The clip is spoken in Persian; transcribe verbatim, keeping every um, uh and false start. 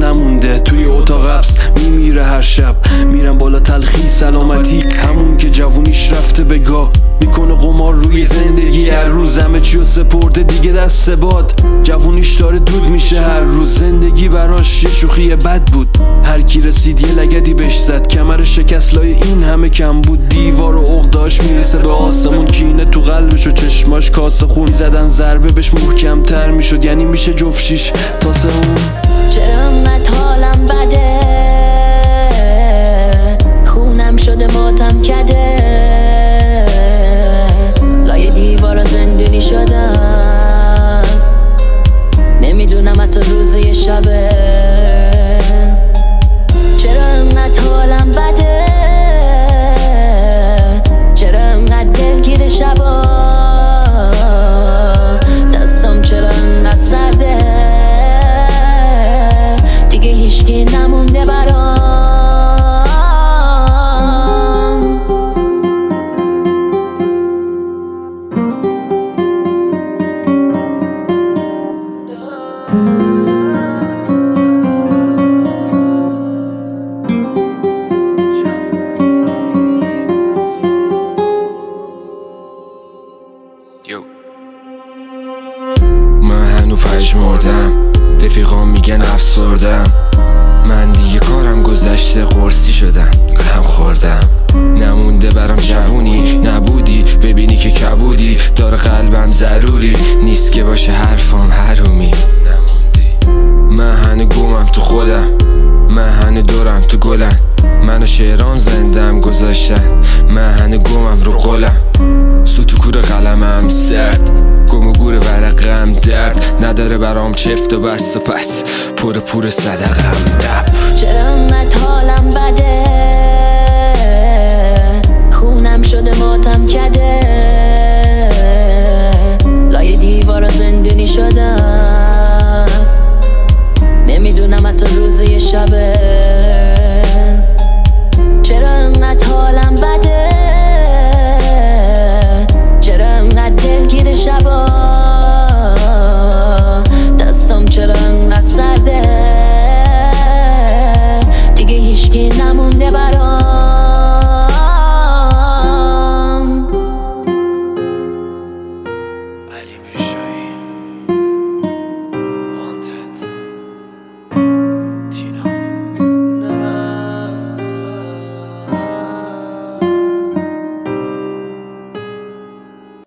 نمونده توی اتاق حبس میمیره هر شب. میرم بالا تلخی سلامتی، همون که جوونیش رفته به گاه. میکنه قمار روی زندگی، هر روز همه چیو سپرده دیگه دست باد. جوونیش داره دود میشه هر روز، زندگی براش یه شوخی بد بود. هر کی رسید یه لگدی بهش زد، کمر شکست لای این همه کم بود. دیوار و عقده‌اش میرسه به آسمون، کینه تو قلبش و چشماش کاسه خون. زدن ضربه بهش محکم‌تر میشد، یعنی میشه جفت شیش تا سه اون. چرا انقدر حالم بده، خونم شده ماتم کده، لای دیوارا زندونی شدم، نمیدونم حتی روز یه شبه. چرا انقدر حالم بده، چرا انقدر دلگیر شبا، دستم چرا انقدر سرده، دیگه هیچکی نمونده برام. من هنو پژمردم، رفیقام میگن افسردم، من دیگه کارم گذشته قرصی شدم، غم خوردم. نمونده برام جوونی، نبودی ببینی که کبودی، داره قلبم ضروری نیست که باشه حرفام حرومی. نموندی من هنو گمم تو خودم، من هنو دورم تو گلم، منو شعران زندم گذاشتن، من هنو گمم رو قلم. سوتو کور قلمم سرد، گم و گور ورقم درد، نداره برام چفت و بست و پس پر پر صدقم دب. چرا انقدر حالم بده،